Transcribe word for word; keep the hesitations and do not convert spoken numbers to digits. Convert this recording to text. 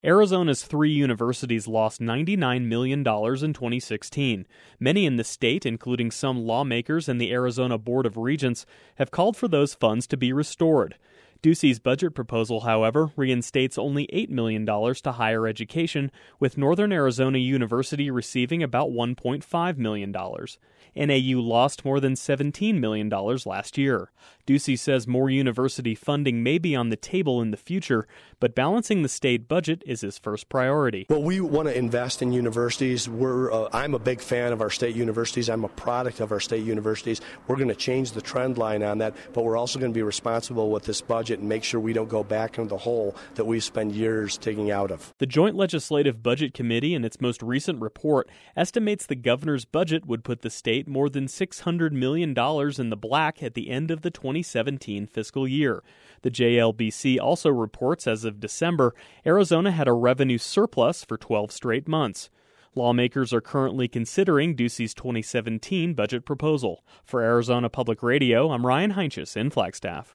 Arizona's three universities lost ninety-nine million dollars in twenty sixteen. Many in the state, including some lawmakers and the Arizona Board of Regents, have called for those funds to be restored. Ducey's budget proposal, however, reinstates only eight million dollars to higher education, with Northern Arizona University receiving about one point five million dollars. N A U lost more than seventeen million dollars last year. Ducey says more university funding may be on the table in the future, but balancing the state budget is his first priority. Well, we want to invest in universities. We're, uh, I'm a big fan of our state universities. I'm a product of our state universities. We're going to change the trend line on that, but we're also going to be responsible with this budget and make sure we don't go back into the hole that we spend years taking out of. The Joint Legislative Budget Committee, in its most recent report, estimates the governor's budget would put the state more than six hundred million dollars in the black at the end of the twenty seventeen fiscal year. The J L B C also reports as of December, Arizona had a revenue surplus for twelve straight months. Lawmakers are currently considering Ducey's twenty seventeen budget proposal. For Arizona Public Radio, I'm Ryan Heinches in Flagstaff.